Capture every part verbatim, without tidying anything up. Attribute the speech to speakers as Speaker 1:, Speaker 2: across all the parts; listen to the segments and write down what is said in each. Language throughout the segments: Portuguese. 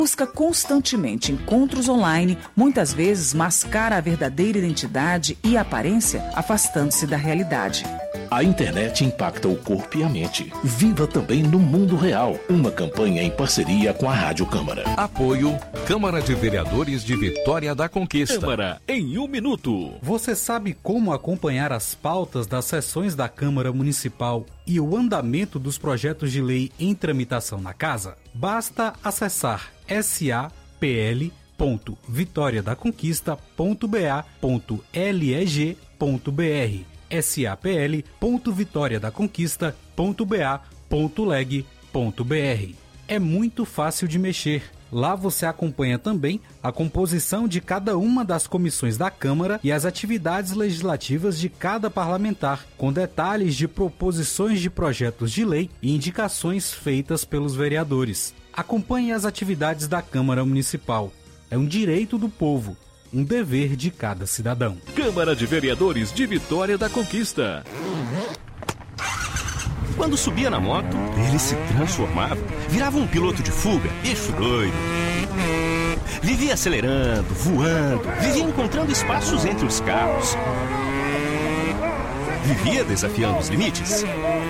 Speaker 1: busca constantemente encontros online, muitas vezes mascara a verdadeira identidade e aparência, afastando-se da realidade.
Speaker 2: A internet impacta o corpo e a mente. Viva também no mundo real. Uma campanha em parceria com a Rádio Câmara.
Speaker 3: Apoio Câmara de Vereadores de Vitória da Conquista. Câmara em um minuto.
Speaker 4: Você sabe como acompanhar as pautas das sessões da Câmara Municipal e o andamento dos projetos de lei em tramitação na casa? Basta acessar sapl ponto vitória da conquista ponto ba ponto leg ponto br sapl ponto vitória da conquista ponto ba ponto leg ponto br. É muito fácil de mexer. Lá você acompanha também a composição de cada uma das comissões da Câmara e as atividades legislativas de cada parlamentar, com detalhes de proposições de projetos de lei e indicações feitas pelos vereadores. Acompanhe as atividades da Câmara Municipal. É um direito do povo, um dever de cada cidadão.
Speaker 3: Câmara de Vereadores de Vitória da Conquista.
Speaker 5: Quando subia na moto, ele se transformava, virava um piloto de fuga, bicho doido. Vivia acelerando, voando, vivia encontrando espaços entre os carros. Vivia desafiando os limites.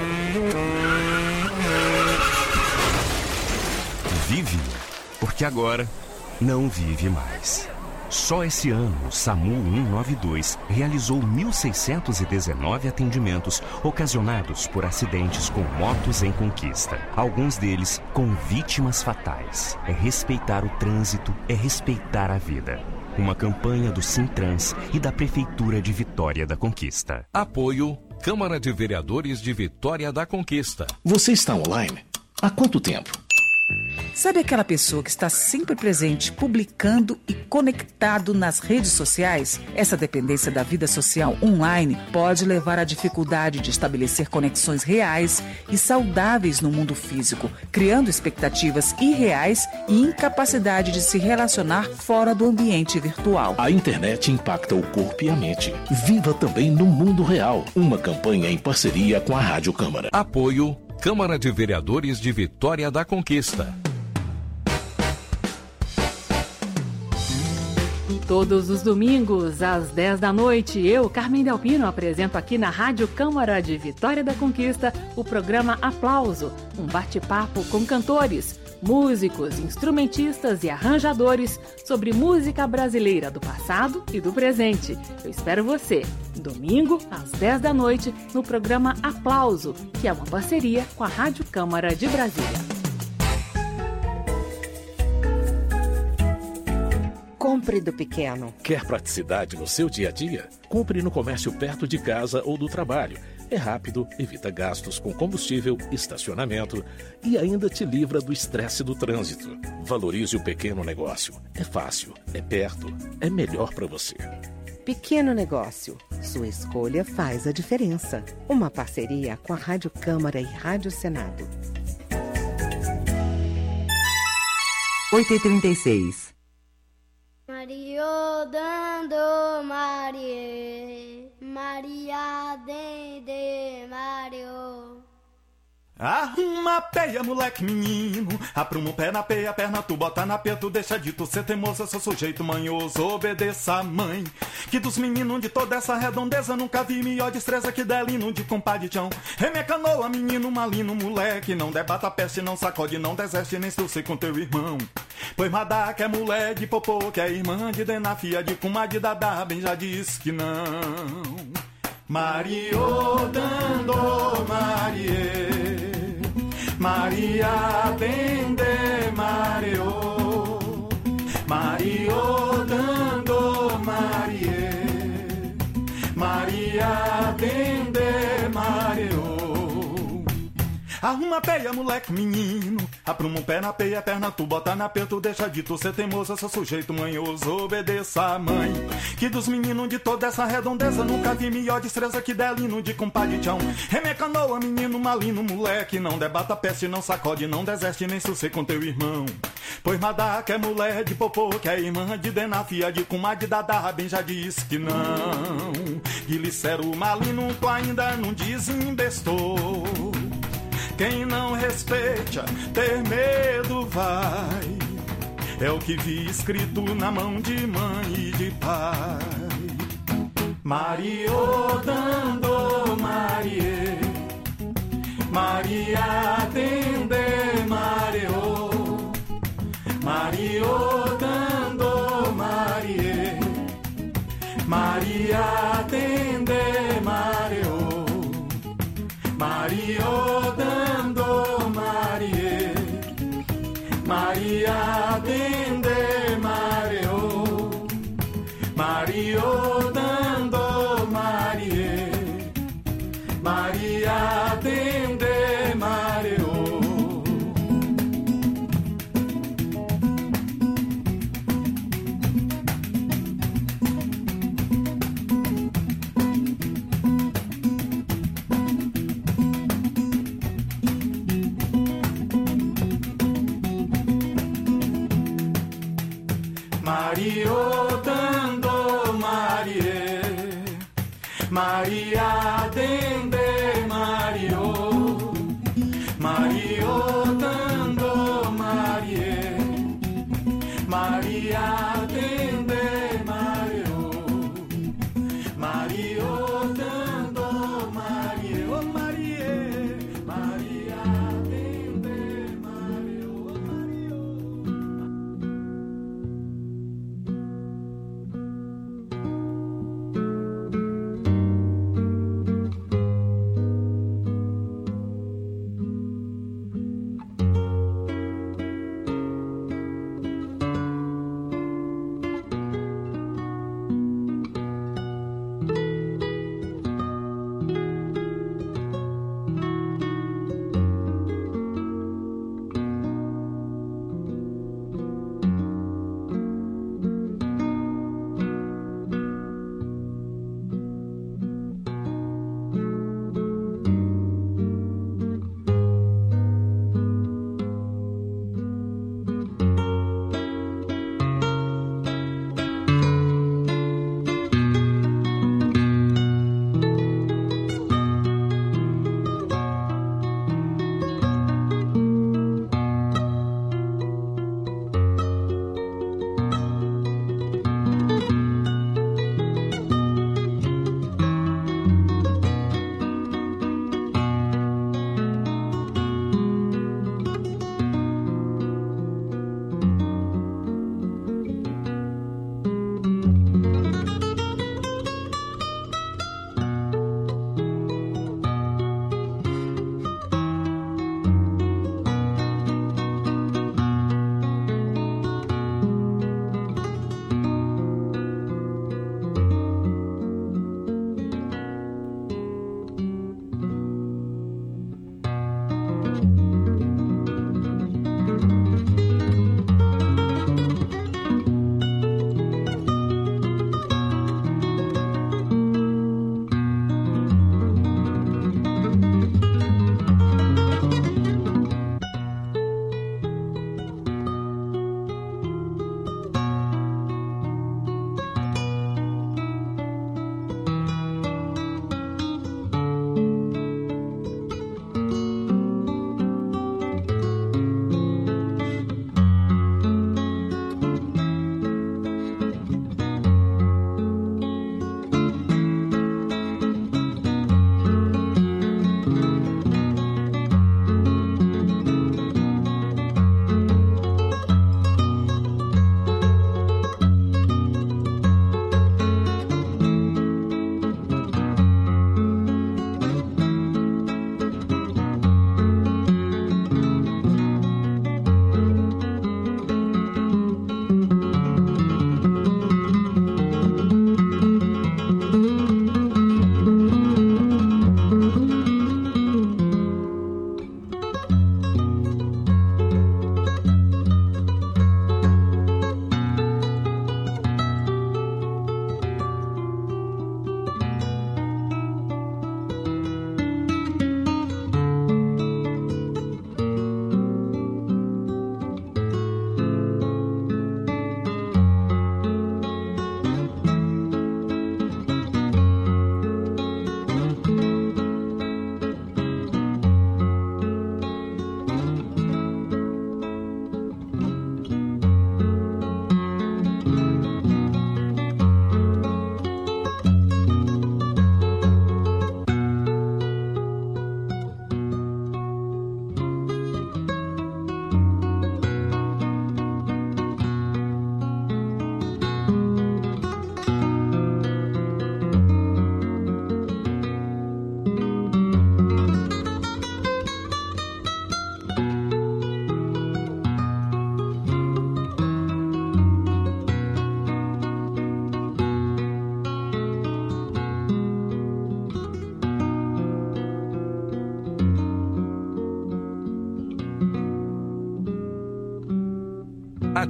Speaker 5: Vive, porque agora não vive mais. Só esse ano, o SAMU cento e noventa e dois realizou mil seiscentos e dezenove atendimentos ocasionados por acidentes com motos em conquista. Alguns deles com vítimas fatais. É respeitar o trânsito, é respeitar a vida. Uma campanha do Sintrans e da Prefeitura de Vitória da Conquista.
Speaker 3: Apoio Câmara de Vereadores de Vitória da Conquista.
Speaker 2: Você está online? Há quanto tempo?
Speaker 1: Sabe aquela pessoa que está sempre presente, publicando e conectado nas redes sociais? Essa dependência da vida social online pode levar à dificuldade de estabelecer conexões reais e saudáveis no mundo físico, criando expectativas irreais e incapacidade de se relacionar fora do ambiente virtual.
Speaker 2: A internet impacta o corpo e a mente. Viva também no mundo real. Uma campanha em parceria com a Rádio Câmara.
Speaker 3: Apoio Câmara de Vereadores de Vitória da Conquista.
Speaker 6: Todos os domingos, às dez da noite, eu, Carmen Delpino, apresento aqui na Rádio Câmara de Vitória da Conquista o programa Aplauso, um bate-papo com cantores, músicos, instrumentistas e arranjadores sobre música brasileira do passado e do presente. Eu espero você, domingo, às dez da noite, no programa Aplauso, que é uma parceria com a Rádio Câmara de Brasília.
Speaker 7: Compre do pequeno.
Speaker 2: Quer praticidade no seu dia a dia? Compre no comércio perto de casa ou do trabalho. É rápido, evita gastos com combustível, estacionamento e ainda te livra do estresse do trânsito. Valorize o pequeno negócio. É fácil, é perto, é melhor para você.
Speaker 7: Pequeno negócio. Sua escolha faz a diferença. Uma parceria com a Rádio Câmara e Rádio Senado.
Speaker 8: oito e trinta e seis.
Speaker 9: Mario dando Marie, Maria dende Mario.
Speaker 10: Arruma a peia, moleque menino. Apruma o pé na peia, perna tu bota na peia, tu deixa de tu ser teimoso, eu sou sujeito manhoso, obedeça a mãe. Que dos meninos de toda essa redondeza nunca vi melhor destreza que delino de compadre chão. Reme canoa, menino malino, moleque, não debata a peste, não sacode, não deseste, nem se com teu irmão. Pois Madá que é mulher de popô, que é irmã de Denafia, de comadre da Dá, bem já disse que não. Mario dando Marie, Maria dende Mario, Mario dando Marie, Maria dende Mario. Arruma a peia, moleque menino. Apruma um pé na peia, perna tu bota na peia, tu deixa de tu ser teimoso, eu sou sujeito manhoso, obedeça a mãe. Que dos meninos de toda essa redondeza nunca vi melhor destreza que delino de compadre chão. Reme canoa, menino malino, moleque, não debata a peste, não sacode, não deseste, nem se com teu irmão. Pois Madá que é mulher de popô, que é irmã de Denafia, de comadre da Dá, bem já disse que não. Guilicero malino, tu ainda não desembestou. Quem não respeita, ter medo vai. é o que vi escrito na mão de mãe e de pai. Mario dando Marie, Maria dende Mario, Mario dando Marie, Maria dende Mario, Mario dando Marie, Maria dende Mario, Mario dando Marie, Maria dende Mario. Mario dando Marie, Maria dende Mario, Mario dando Marie, Maria dende Mario, Mario dando Marie, oh Marie, Maria dende Mario, oh Mario.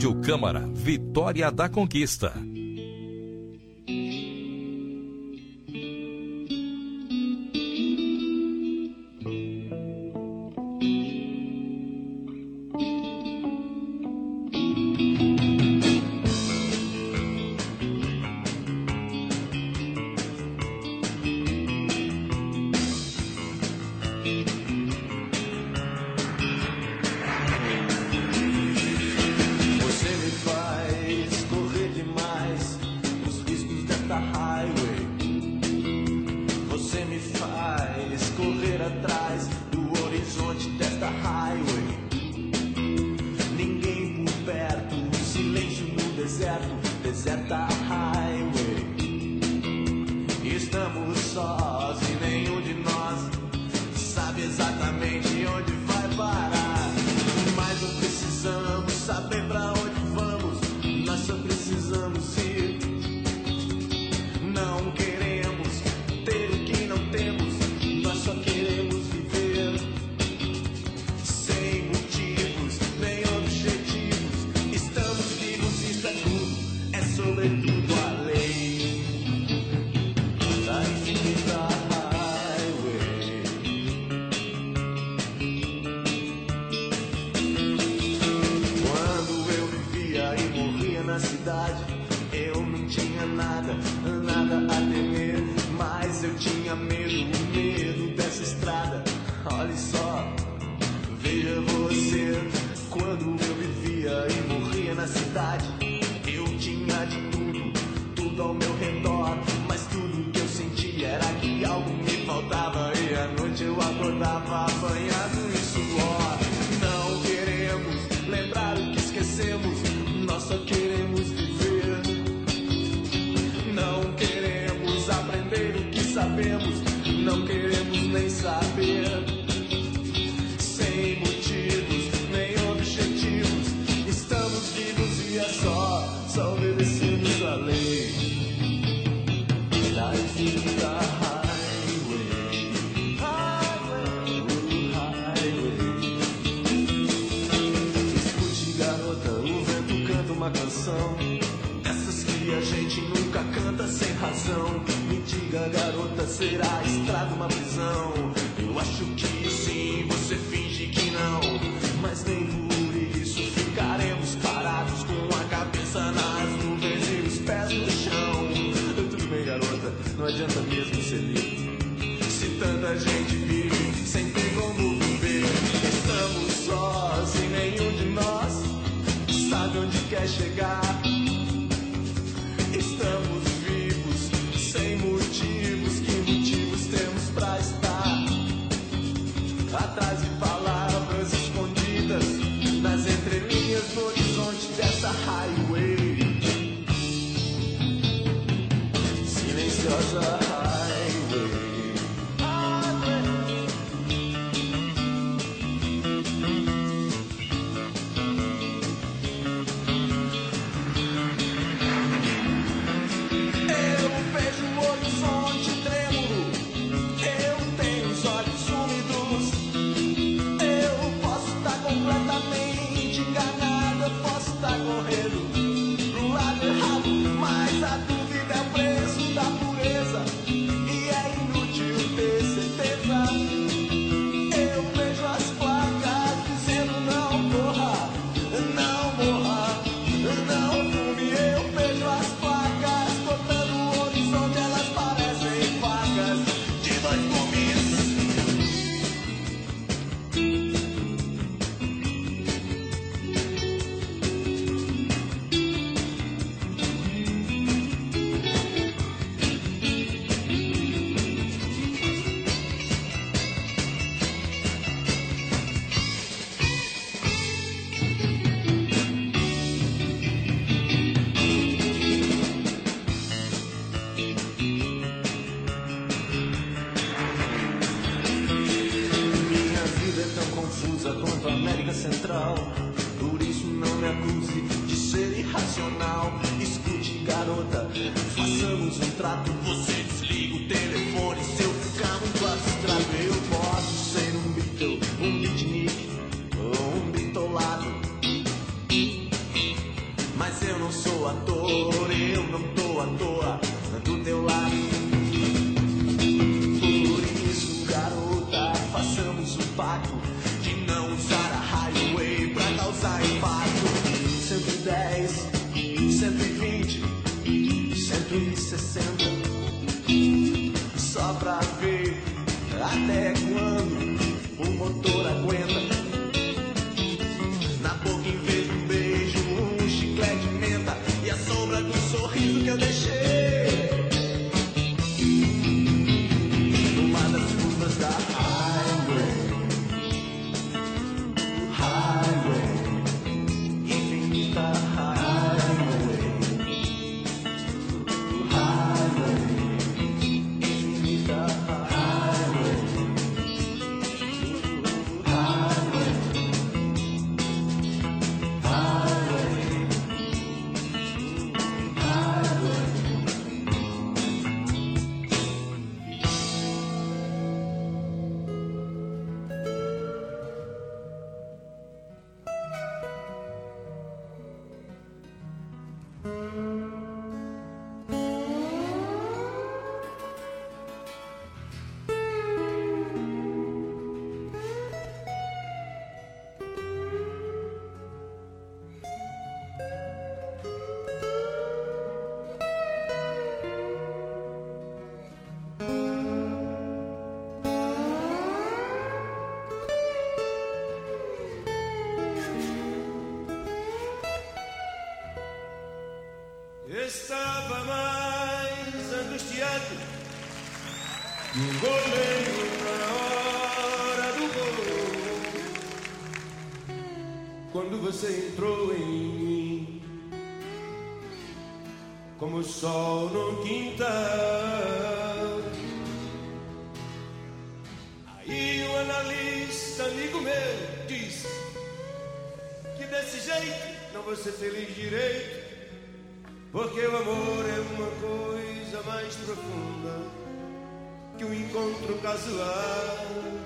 Speaker 3: Rádio Câmara, Vitória da Conquista.
Speaker 11: mas eu não sou ator, eu não tô à toa do teu lado. Por isso, garota, façamos um pacto de não usar a highway pra causar impacto. Cento e dez, cento e vinte, cento e sessenta, só pra ver até quando o motor aguenta. Na boca em vez de um beijo, um chiclete de menta e a sombra do sorriso que eu deixei numa das curvas da highway. Highway, infinita highway. Highway, infinita highway. Highway,
Speaker 12: Estava mais angustiado que o goleiro na hora do gol. Quando você entrou em mim, como o sol no quintal. Aí um analista, amigo meu, disse que desse jeito não vou ser feliz direito, porque o amor é uma coisa mais profunda que um encontro casual.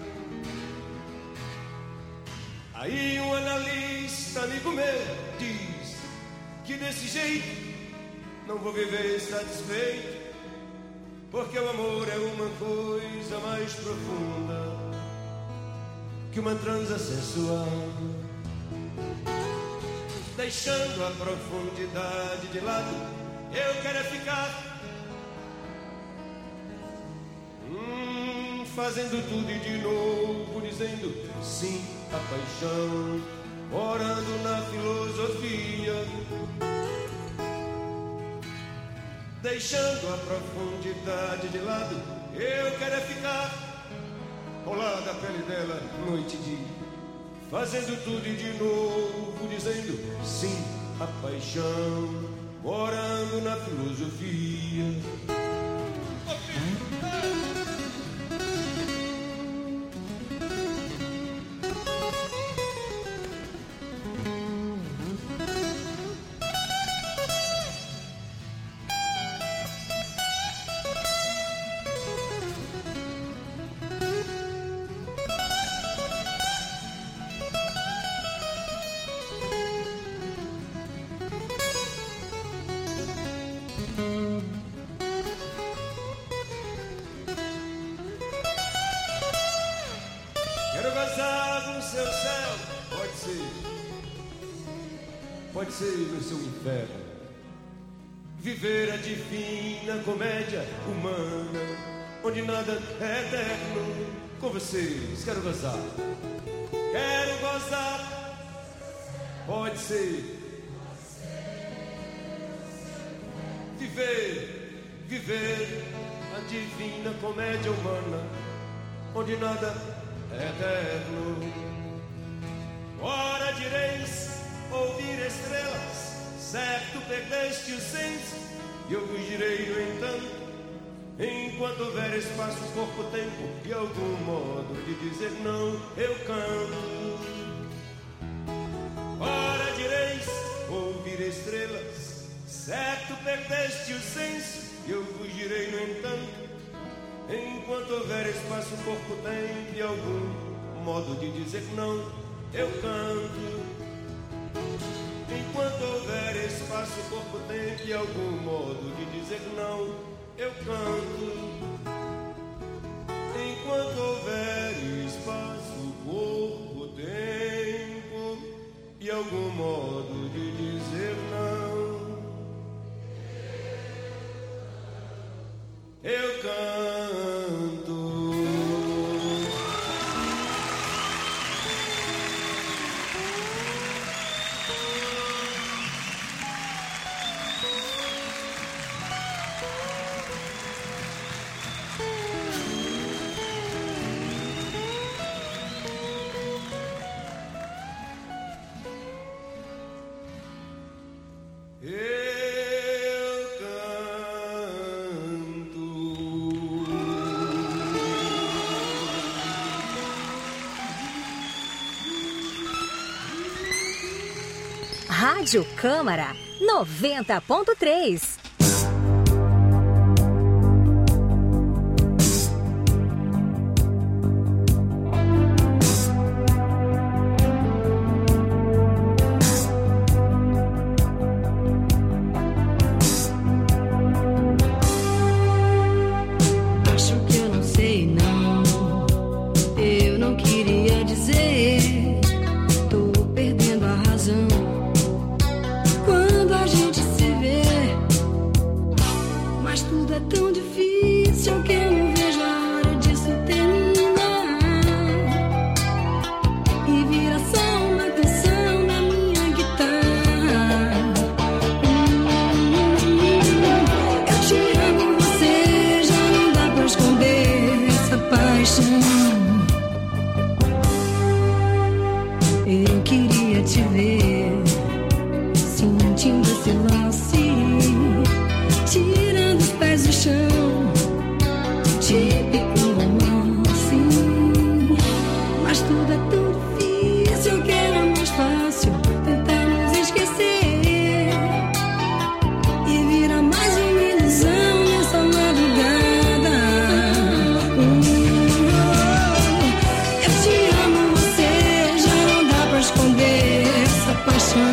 Speaker 12: Aí um analista, amigo meu, diz que desse jeito não vou viver satisfeito, porque o amor é uma coisa mais profunda que uma transa sensual. Deixando a profundidade de lado, eu quero é ficar hum, fazendo tudo e de novo, dizendo sim à paixão, orando na filosofia. Deixando a profundidade de lado, eu quero é ficar colado à pele dela noite e dia, fazendo tudo e de novo, dizendo sim à paixão, morando na filosofia. Quero gozar no seu céu, pode ser, pode ser no seu inferno, viver a divina comédia humana, onde nada é eterno. Com vocês, quero gozar, quero gozar, pode ser, viver, viver a divina comédia humana, onde nada é eterno. Ora direis ouvir estrelas, certo perdeste o senso, e eu vos direi no entanto, enquanto houver espaço, corpo, tempo e algum modo de dizer não, eu canto. Ora direis ouvir estrelas, certo perdeste o senso, e eu vos direi no entanto, enquanto houver espaço, corpo, tempo e algum modo de dizer não, eu canto. Enquanto houver espaço, e algum modo de dizer não, eu canto. Enquanto houver espaço, corpo, tempo e algum modo de dizer não, eu canto.
Speaker 13: Rádio Câmara noventa ponto três.
Speaker 14: Acho que eu não sei, não. Eu não queria dizer. Tô perdendo a razão. Quando a gente se vê, mas tudo é tão difícil que eu não vejo a hora disso terminar e vira só uma canção na minha guitarra. Hum, eu te amo, você já não dá pra esconder essa paixão. Eu queria te ver sentindo esse lance, tirando os pés do chão, típico romance. Mas tudo é tão difícil que era mais fácil tentar nos esquecer e vira mais uma ilusão nessa madrugada. Hum, eu te amo, você já não dá pra esconder essa paixão.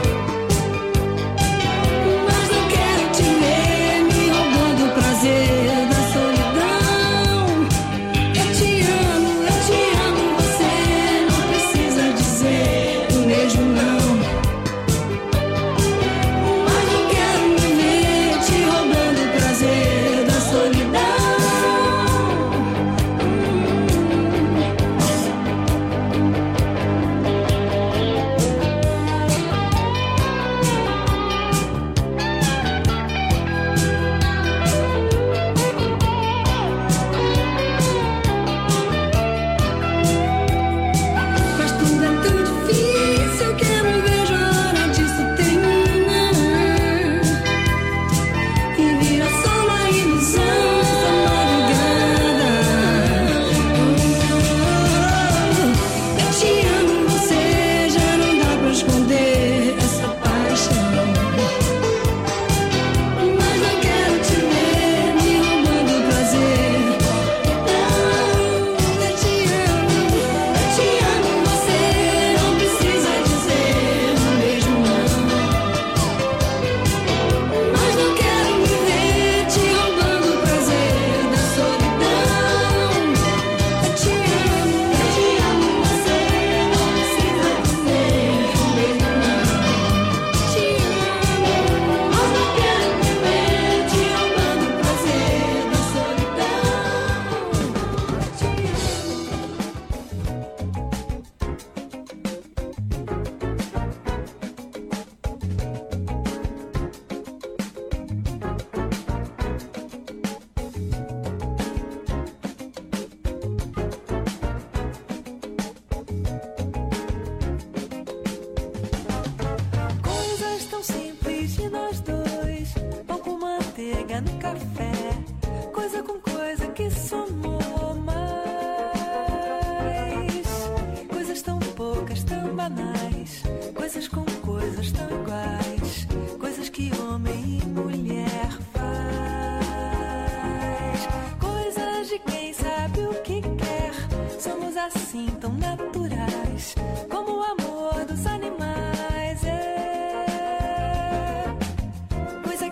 Speaker 15: Assim tão naturais como o amor dos animais, é coisa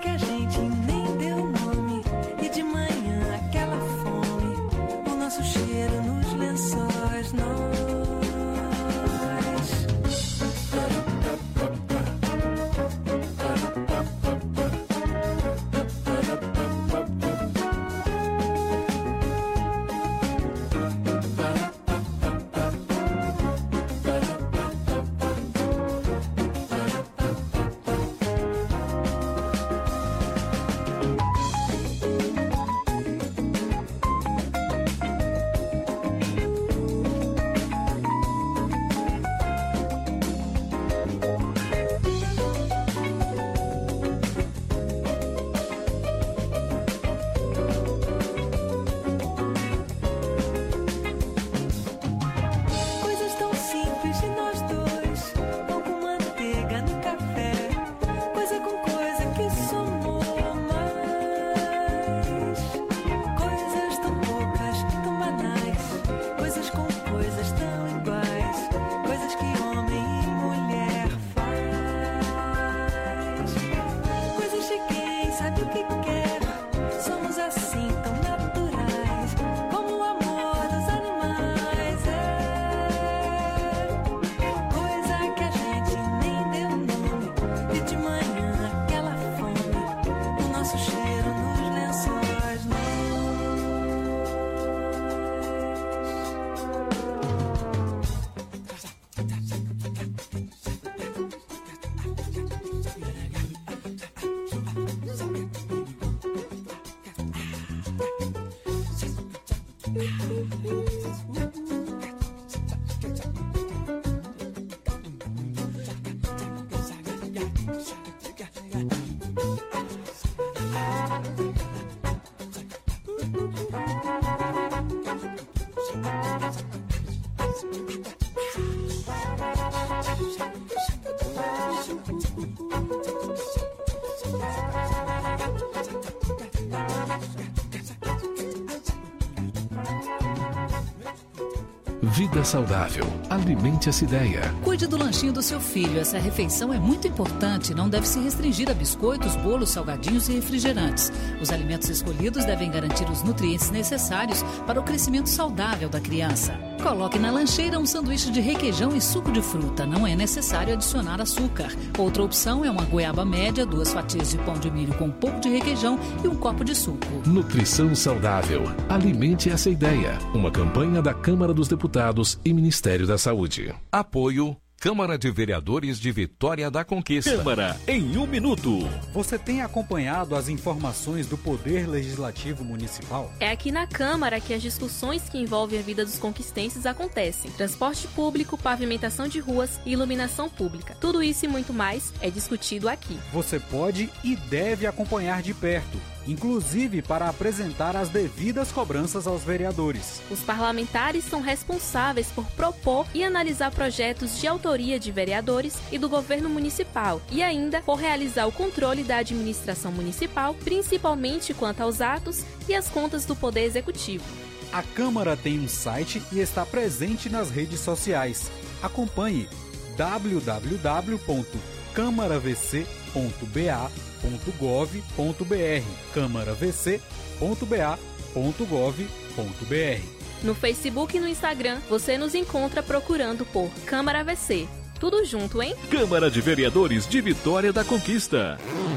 Speaker 2: Vida saudável. Alimente essa ideia.
Speaker 16: Cuide do lanchinho do seu filho. Essa refeição é muito importante e não deve se restringir a biscoitos, bolos, salgadinhos e refrigerantes. Os alimentos escolhidos devem garantir os nutrientes necessários para o crescimento saudável da criança. Coloque na lancheira um sanduíche de requeijão e suco de fruta. Não é necessário adicionar açúcar. Outra opção é uma goiaba média, duas fatias de pão de milho com um pouco de requeijão e um copo de suco.
Speaker 2: Nutrição saudável. Alimente essa ideia. Uma campanha da Câmara dos Deputados e Ministério da Saúde.
Speaker 3: Apoio Câmara de Vereadores de Vitória da Conquista.
Speaker 4: Câmara em um minuto. Você tem acompanhado as informações do Poder Legislativo Municipal?
Speaker 17: É aqui na Câmara que as discussões que envolvem a vida dos conquistenses acontecem. Transporte público, pavimentação de ruas e iluminação pública. Tudo isso e muito mais é discutido aqui.
Speaker 4: Você pode e deve acompanhar de perto, inclusive para apresentar as devidas cobranças aos vereadores.
Speaker 17: Os parlamentares são responsáveis por propor e analisar projetos de autoria de vereadores e do governo municipal e ainda por realizar o controle da administração municipal, principalmente quanto aos atos e às contas do Poder Executivo.
Speaker 4: A Câmara tem um site e está presente nas redes sociais. Acompanhe w w w ponto câmara v c ponto b a ponto gov ponto b r câmara v c ponto b a ponto gov ponto b r.
Speaker 17: No Facebook e no Instagram, você nos encontra procurando por Câmara V C. Tudo junto, hein?
Speaker 3: Câmara de Vereadores de Vitória da Conquista.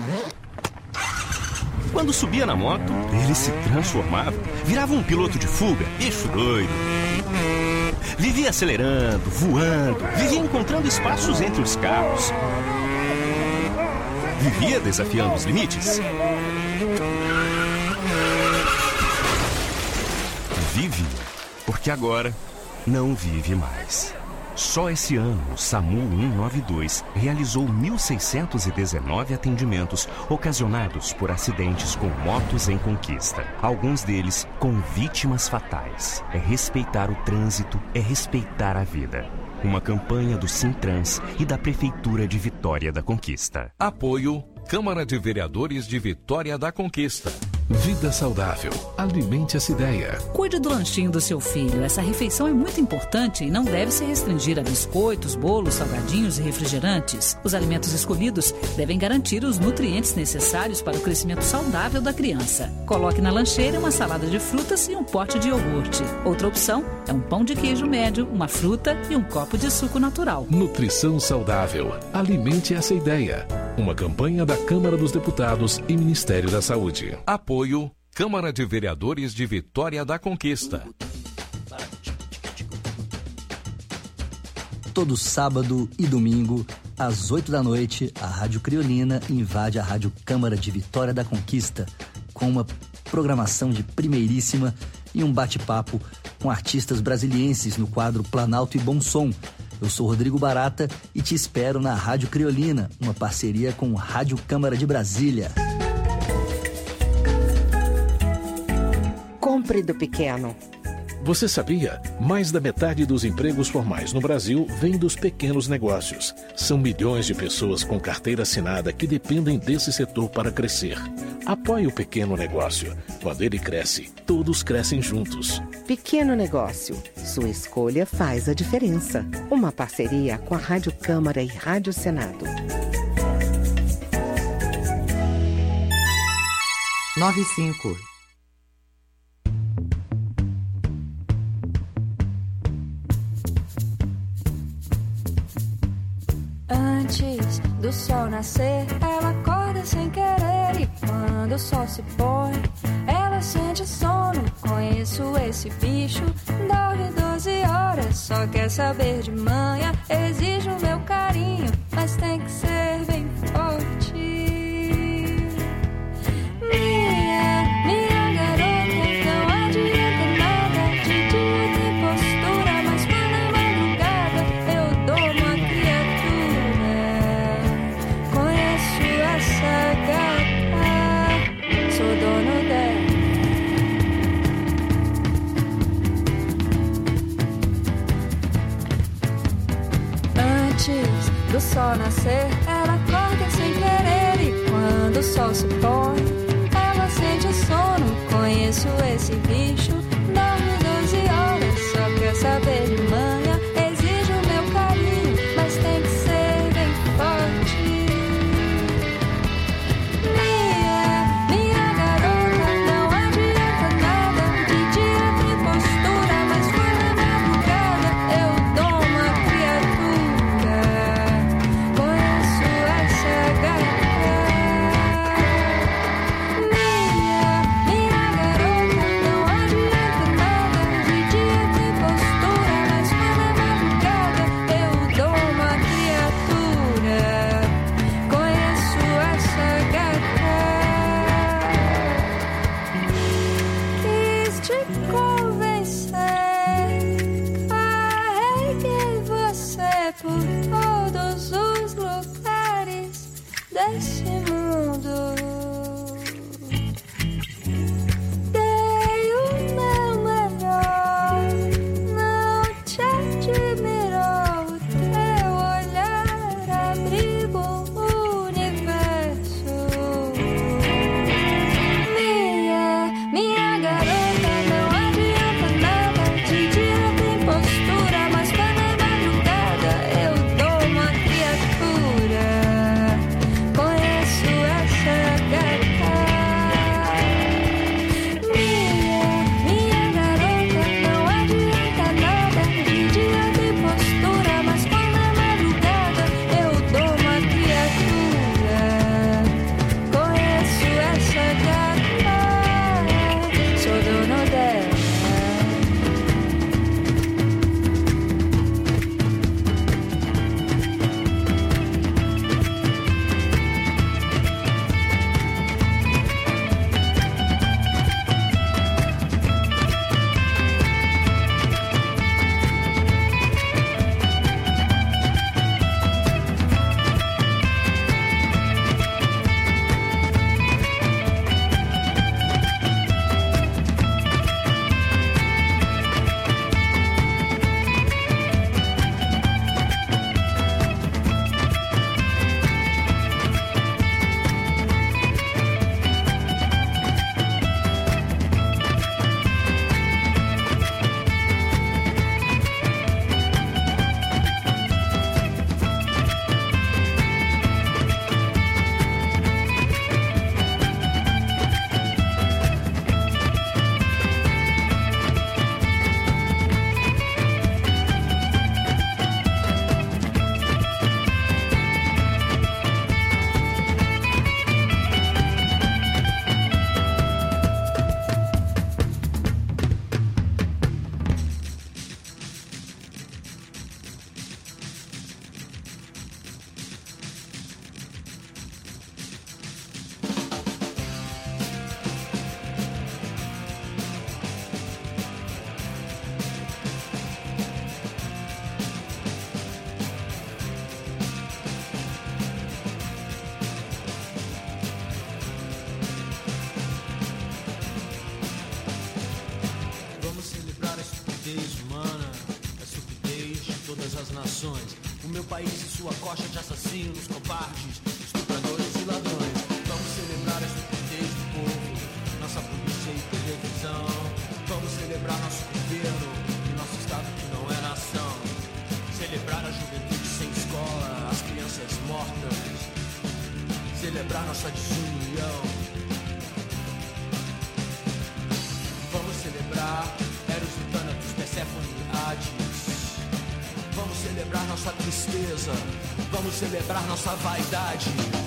Speaker 5: Quando subia na moto, ele se transformava, virava um piloto de fuga, bicho doido. Vivia acelerando, voando, vivia encontrando espaços entre os carros. Vivia desafiando os limites. Vive, porque agora não vive mais. Só esse ano, o SAMU cento e noventa e dois realizou mil seiscentos e dezenove atendimentos ocasionados por acidentes com motos em conquista. Alguns deles com vítimas fatais. É respeitar o trânsito, é respeitar a vida. Uma campanha do Sintrans e da Prefeitura de Vitória da Conquista.
Speaker 3: Apoio Câmara de Vereadores de Vitória da Conquista.
Speaker 2: Vida saudável. Alimente essa ideia.
Speaker 16: Cuide do lanchinho do seu filho. Essa refeição é muito importante e não deve se restringir a biscoitos, bolos, salgadinhos e refrigerantes. Os alimentos escolhidos devem garantir os nutrientes necessários para o crescimento saudável da criança. Coloque na lancheira uma salada de frutas e um pote de iogurte. Outra opção é um pão de queijo médio, uma fruta e um copo de suco natural.
Speaker 2: Nutrição saudável. Alimente essa ideia. Uma campanha da Câmara dos Deputados e Ministério da Saúde.
Speaker 3: Apoio Câmara de Vereadores de Vitória da Conquista.
Speaker 18: Todo sábado e domingo, às oito da noite, a Rádio Criolina invade a Rádio Câmara de Vitória da Conquista com uma programação de primeiríssima e um bate-papo com artistas brasilienses no quadro Planalto e Bom Som. Eu sou Rodrigo Barata e te espero na Rádio Criolina, uma parceria com Rádio Câmara de Brasília.
Speaker 7: Compre do pequeno.
Speaker 2: Você sabia? Mais da metade dos empregos formais no Brasil vem dos pequenos negócios. São milhões de pessoas com carteira assinada que dependem desse setor para crescer. Apoie o pequeno negócio. Quando ele cresce, todos crescem juntos.
Speaker 7: Pequeno negócio. Sua escolha faz a diferença. Uma parceria com a Rádio Câmara e Rádio Senado.
Speaker 8: nove cinco.
Speaker 15: Antes do sol nascer, ela acorda sem querer. E quando o sol se põe, ela sente sono. Conheço esse bicho, dorme doze horas. Só quer saber de manhã, exige o meu carinho, mas tem que ser bem forte. Minha, minha garota, não adianta nada. De dia tem postura, mas quando é madrugada eu dou uma criatura. Conheço essa gata, sou dono dela. Antes do sol nascer, ela acorda sem querer. E quando o sol se põe, ela sente sono. Conheço esse bicho, dorme doze horas. Só quer saber de manhã,
Speaker 11: país e sua coxa de assassinos, covardes, estupradores e ladrões. Vamos celebrar a estupidez do povo, nossa polícia e televisão. Vamos celebrar nosso governo e nosso estado que não é nação. Celebrar a juventude sem escola, as crianças mortas. Celebrar nossa desunião. Vamos celebrar Eros e Thanatos, Perséfone e Hades. Vamos celebrar nossa tristeza. Vamos celebrar nossa vaidade.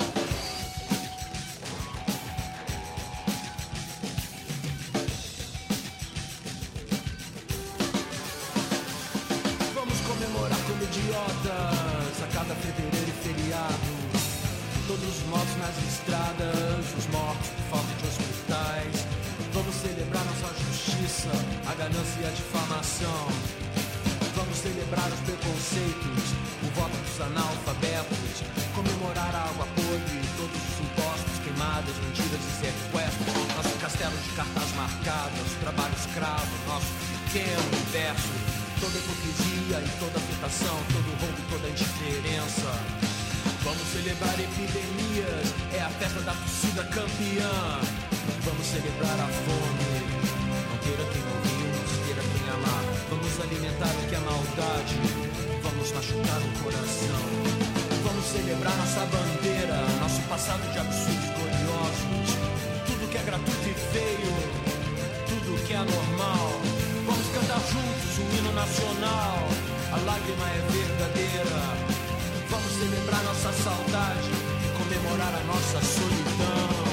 Speaker 11: Vamos comemorar como idiotas a cada fevereiro e feriado. Todos os mortos nas estradas, os mortos por falta de hospitais. Vamos celebrar nossa justiça, a ganância e a difamação. Vamos celebrar os preconceitos, o voto dos analfabetos. Comemorar a água podre, todos os impostos, queimadas, mentiras e sequestros. Nosso castelo de cartas marcadas, trabalho escravo, nosso pequeno universo. Toda hipocrisia e toda afetação, todo roubo e toda indiferença. Vamos celebrar epidemias, é a festa da torcida campeã. Vamos celebrar a fome, não queira quem não viu, não queira quem amar. Vamos alimentar o que é maldade, vamos machucar o coração. Vamos celebrar nossa bandeira, nosso passado de absurdos gloriosos. Tudo que é gratuito e feio, tudo que é anormal. Vamos cantar juntos um hino nacional, a lágrima é verdadeira. Vamos celebrar nossa saudade e comemorar a nossa solidão.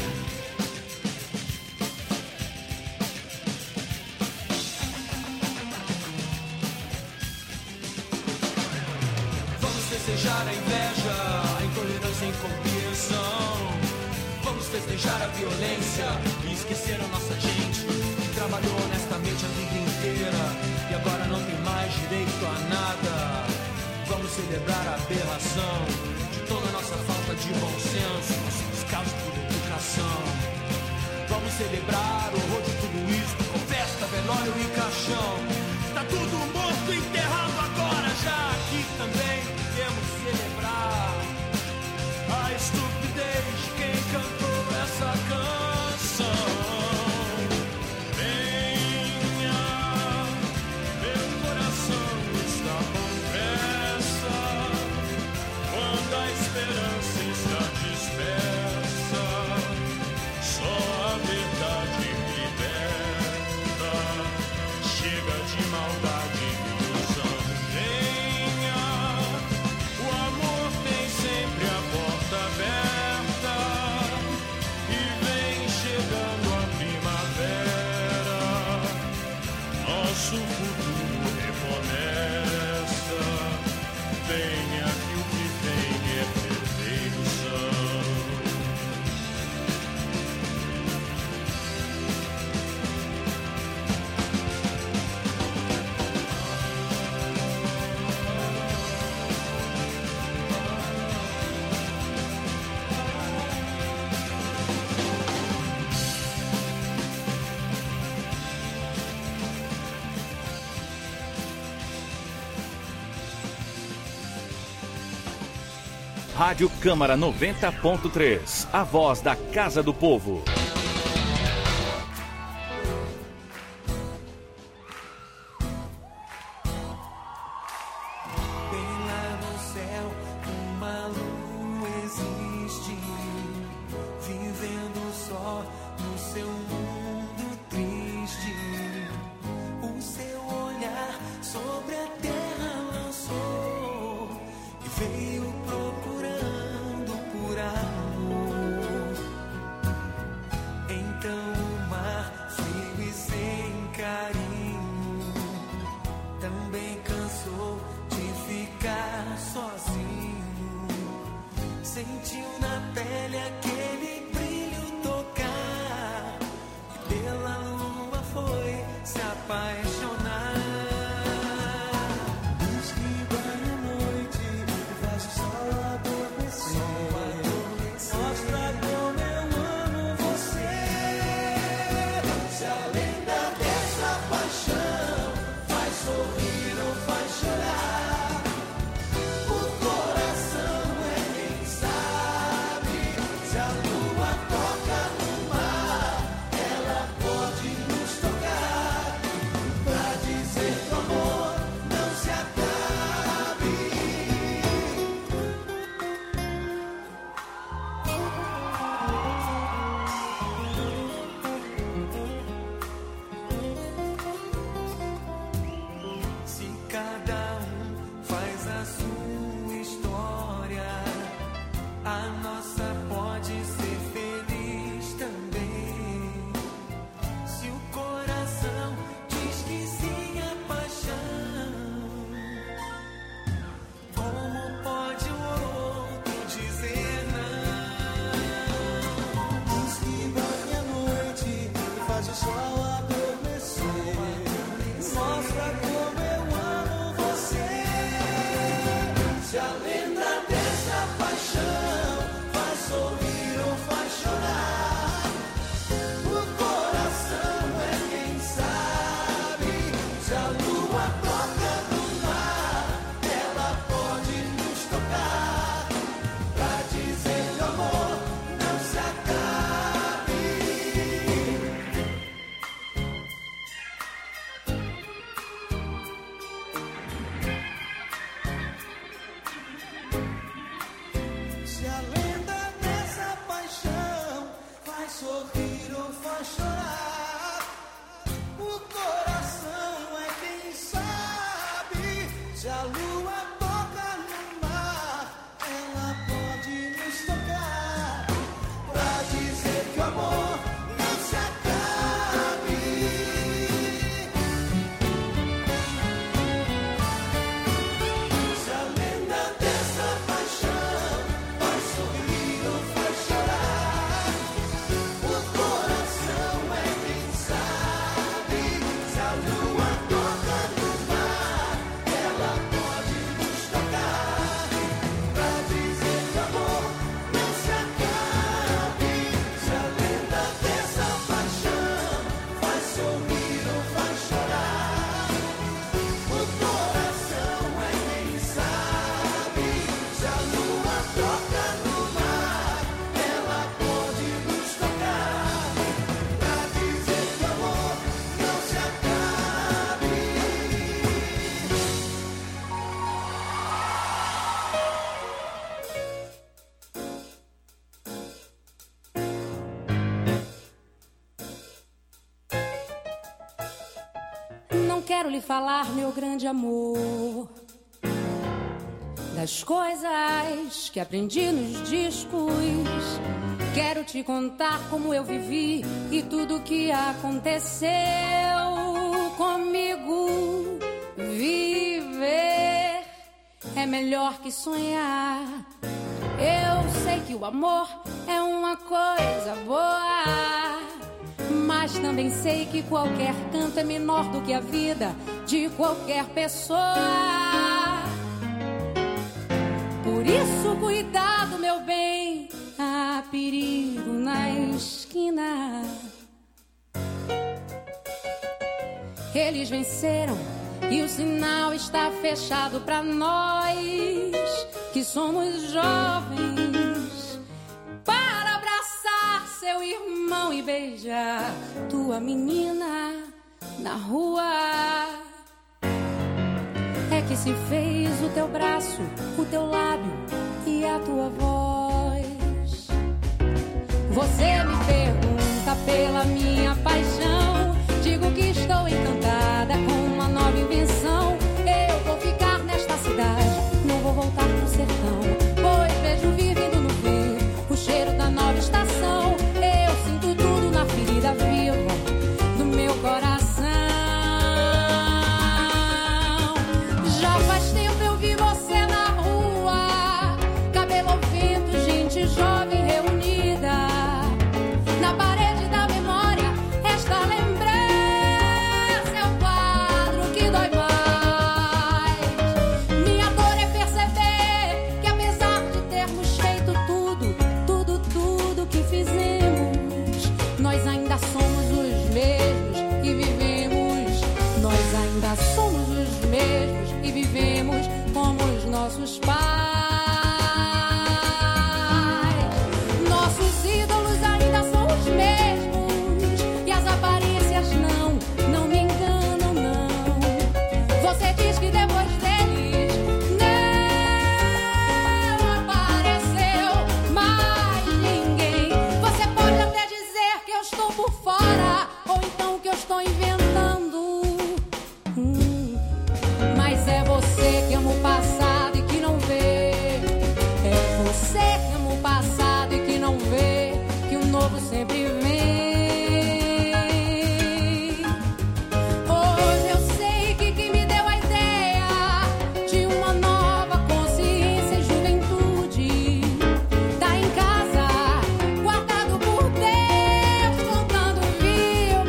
Speaker 11: Vamos festejar a inveja, a intolerância e a incompreensão. Vamos festejar a violência e esquecer a nossa gente que trabalhou honestamente a vida inteira e agora não tem mais direito a nada. Vamos celebrar a aberração de toda a nossa falta de bom senso, nosso descaso por educação. Vamos celebrar o horror de tudo isso, com festa, velório e caixão. Tá tudo morto e enterrado agora, já aqui também devemos celebrar a estupidez de quem cantou essa canção.
Speaker 12: A esperança está dispersa, só a verdade liberta. Chega de maldade e ilusão. Venha, o amor tem sempre a porta aberta e vem chegando a primavera. Nosso futuro recomeça. Venha que o que vem é perfeição.
Speaker 3: Rádio Câmara noventa ponto três, a voz da Casa do Povo.
Speaker 11: Bem lá no céu, uma lua existe, vivendo só no seu mundo triste. O seu olhar sobre a terra lançou e veio procurando por amor. Então o mar frio e sem carinho também cansou de ficar sozinho. Sentiu na pele aquele brilho tocar
Speaker 15: quero lhe falar, meu grande amor, das coisas que aprendi nos discos. Quero te contar como eu vivi e tudo que aconteceu comigo. Viver é melhor que sonhar. Eu sei que o amor é uma coisa boa, mas também sei que qualquer canto é menor do que a vida de qualquer pessoa. Por isso, cuidado, meu bem, há perigo na esquina. Eles venceram e o sinal está fechado pra nós que somos jovens, para abraçar seu irmão e beijar tua menina na rua. É que se fez o teu braço, o teu lábio e a tua voz. Você me pergunta pela minha paixão, digo que estou encantada com uma nova invenção. Eu vou ficar nesta cidade, não vou voltar pro sertão, pois vejo vir vindo no rio o cheiro da nova estação. Eu sinto tudo na ferida viva do meu coração. Já faz tempo eu vi você na rua, cabelo ao vento, gente jovem reunida. Na parede da memória, esta lembrança é um quadro que dói mais. Minha dor é perceber que apesar de termos feito tudo, tudo, tudo que fizemos, nós ainda somos os mesmos e vivemos. Nós ainda somos os mesmos e vivemos como os nossos pais. Nossos ídolos ainda são os mesmos e as aparências não, não me enganam, não. Você diz que depois deles não apareceu mais ninguém. Você pode até dizer que eu estou por fora ou então que eu estou inventando. Hum, mas é você que ama o passado e que não vê. É você que ama o passado e que não vê que o novo sempre vem. Hoje eu sei que quem me deu a ideia de uma nova consciência e juventude tá em casa, guardado por Deus, contando fio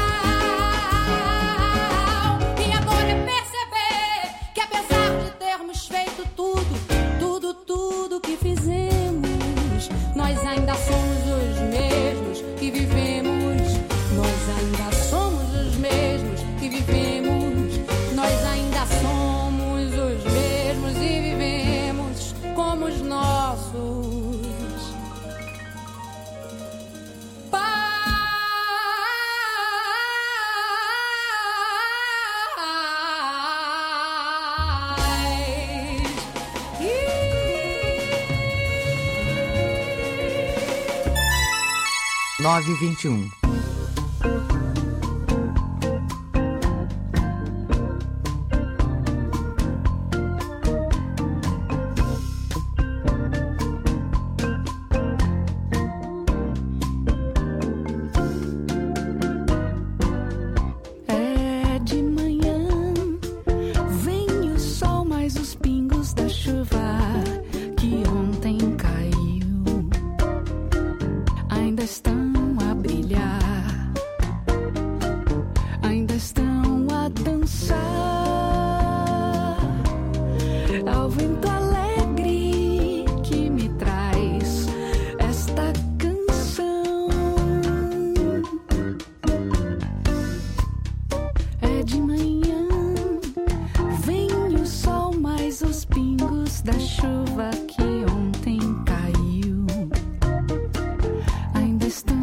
Speaker 15: metal. Minha dor é perceber que apesar de termos feito tudo, tudo, tudo que fizemos, nós ainda somos os mesmos que vivemos. Nós ainda somos os mesmos que vivemos. Nós ainda somos os mesmos e vivemos como os nossos pais.
Speaker 8: nove e vinte e um.
Speaker 14: É de manhã, vem o sol, mas os pingos da chuva que ontem caiu ainda estão a brilhar, ainda estão a dançar ao vento alegre que me traz esta canção. É de manhã, vem o sol, mas os pingos da chuva que ontem caiu ainda estão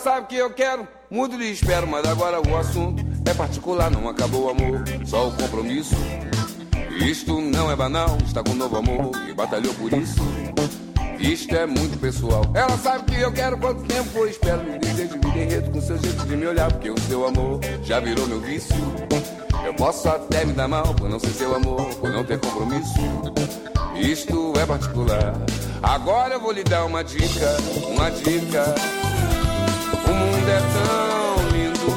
Speaker 19: sabe que eu quero, muito lhe espero, mas agora o assunto é particular, não acabou o amor, só o compromisso. Isto não é banal, está com novo amor e batalhou por isso. Isto é muito pessoal. Ela sabe que eu quero, quanto tempo eu espero. Me desejo, me derreto com seu jeito de me olhar, porque o seu amor já virou meu vício. Eu posso até me dar mal por não ser seu amor, por não ter compromisso. Isto é particular. Agora eu vou lhe dar uma dica, uma dica. O mundo é tão lindo,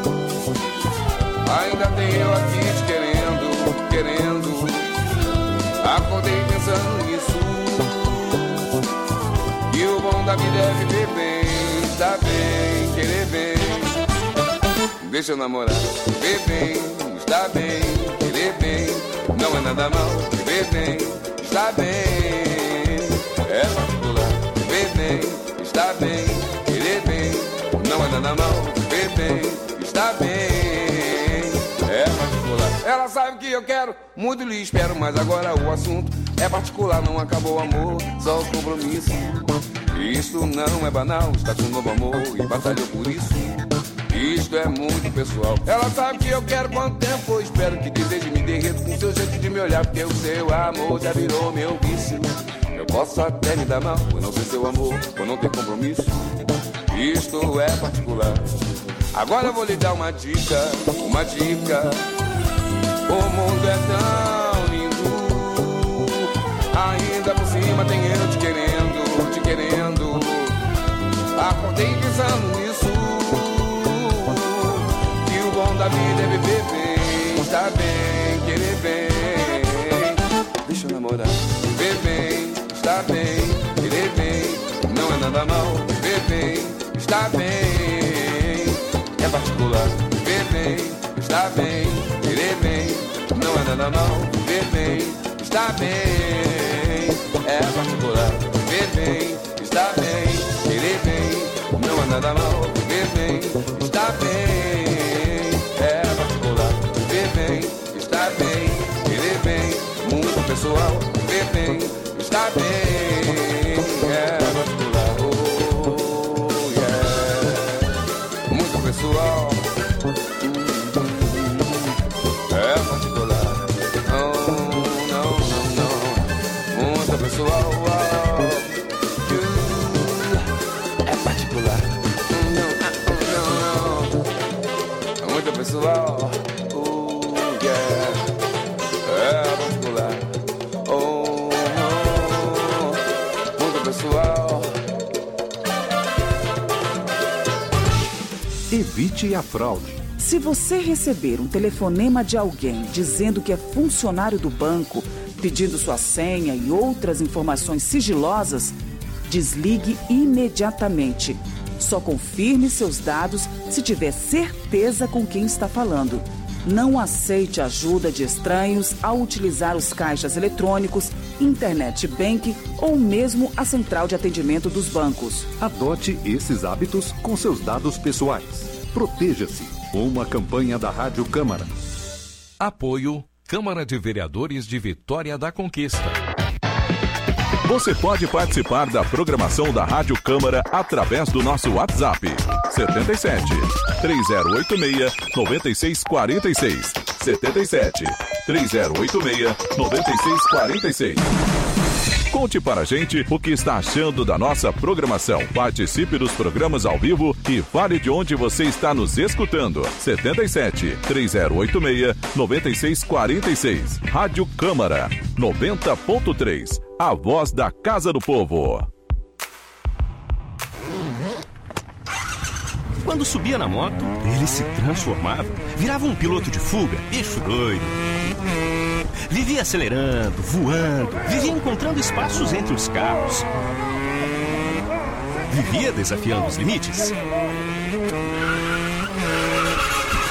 Speaker 19: ainda tem eu aqui te querendo, querendo. Acordei pensando nisso, e o bom da vida é viver bem, estar bem, querer bem. Deixa eu namorar, viver bem, estar bem, querer bem. Não é nada mal, viver bem, estar bem. É particular, viver bem, estar bem, querer bem. Não é nada mal, viver bem, estar bem. É particular. Ela sabe que eu quero, muito lhe espero, mas agora o assunto é particular, não acabou o amor, só os compromissos. Isto não é banal, está com um novo amor e batalhou por isso. Isto é muito pessoal. Ela sabe que eu quero, quanto tempo eu espero, que desejo me derreto com seu jeito de me olhar, porque o seu amor já virou meu vício. Eu posso até me dar mal por não ser seu amor, por não ter compromisso. Isto é particular. Agora eu vou lhe dar uma dica, uma dica. O mundo é tão lindo, ainda por cima tem eu te querendo, te querendo. Acordei pensando nisso, que o bom da vida é viver bem, estar bem, querer bem. Deixa eu namorar, viver bem, estar bem, querer bem. Não é nada mal, viver bem, estar bem. É particular, viver bem, estar bem, querer bem. Não é nada mal, viver bem, estar bem. É particular, viver bem, estar bem, querer bem. Não é nada mal, viver bem, estar bem. É particular, viver bem, estar bem, querer bem. Muito pessoal, viver bem, estar bem. É particular, oh yeah. Muito pessoal. É particular, oh, não, não, não. Muito pessoal, oh, you. É particular, não, não, não. Muito pessoal, oh yeah. É particular, oh, não. Muito pessoal.
Speaker 3: Evite a fraude.
Speaker 1: Se você receber um telefonema de alguém dizendo que é funcionário do banco, pedindo sua senha e outras informações sigilosas, desligue imediatamente. Só confirme seus dados se tiver certeza com quem está falando. Não aceite ajuda de estranhos ao utilizar os caixas eletrônicos, internet banking ou mesmo a central de atendimento dos bancos.
Speaker 3: Adote esses hábitos com seus dados pessoais. Proteja-se. Uma campanha da Rádio Câmara.
Speaker 5: Apoio Câmara de Vereadores de Vitória da Conquista.
Speaker 20: Você pode participar da programação da Rádio Câmara através do nosso WhatsApp setenta e sete, três zero oito seis, nove seis quatro seis setenta e sete, três zero oito seis, nove seis quatro seis. Conte para a gente o que está achando da nossa programação. Participe dos programas ao vivo e fale de onde você está nos escutando. setenta e sete, três zero oito seis, nove seis quatro seis. Rádio Câmara noventa ponto três. A voz da Casa do Povo.
Speaker 21: Quando subia na moto, ele se transformava, virava um piloto de fuga, bicho doido. Vivia acelerando, voando, vivia encontrando espaços entre os carros. Vivia desafiando os limites.